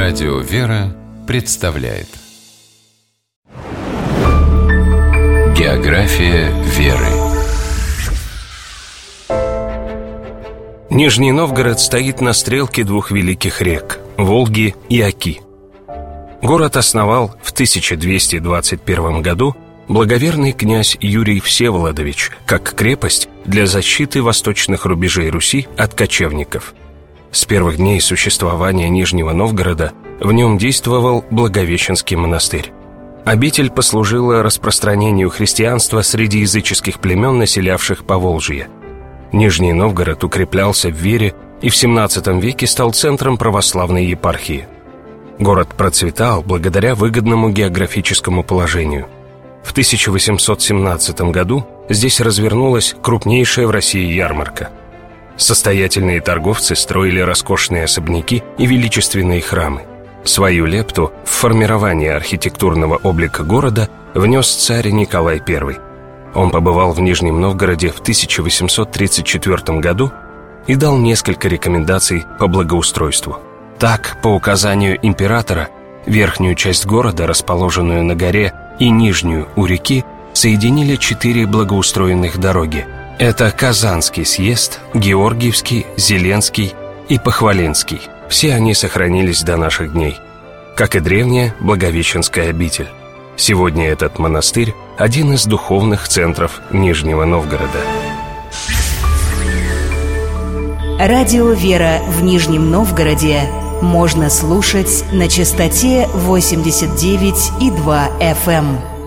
Радио «Вера» представляет География веры. Нижний Новгород стоит на стрелке двух великих рек – Волги и Оки. Город основал в 1221 году благоверный князь Юрий Всеволодович как крепость для защиты восточных рубежей Руси от кочевников. С первых дней существования Нижнего Новгорода в нем действовал Благовещенский монастырь. Обитель послужила распространению христианства среди языческих племен, населявших Поволжье. Нижний Новгород укреплялся в вере и в XVII веке стал центром православной епархии. Город процветал благодаря выгодному географическому положению. В 1817 году здесь развернулась крупнейшая в России ярмарка. Состоятельные торговцы строили роскошные особняки и величественные храмы. Свою лепту в формирование архитектурного облика города внес царь Николай I. Он побывал в Нижнем Новгороде в 1834 году и дал несколько рекомендаций по благоустройству. Так, по указанию императора, верхнюю часть города, расположенную на горе, и нижнюю у реки, соединили 4 благоустроенных дороги. Это Казанский съезд, Георгиевский, Зеленский и Похваленский. Все они сохранились до наших дней, как и древняя Благовещенская обитель. Сегодня этот монастырь – один из духовных центров Нижнего Новгорода. Радио «Вера» в Нижнем Новгороде можно слушать на частоте 89,2 FM.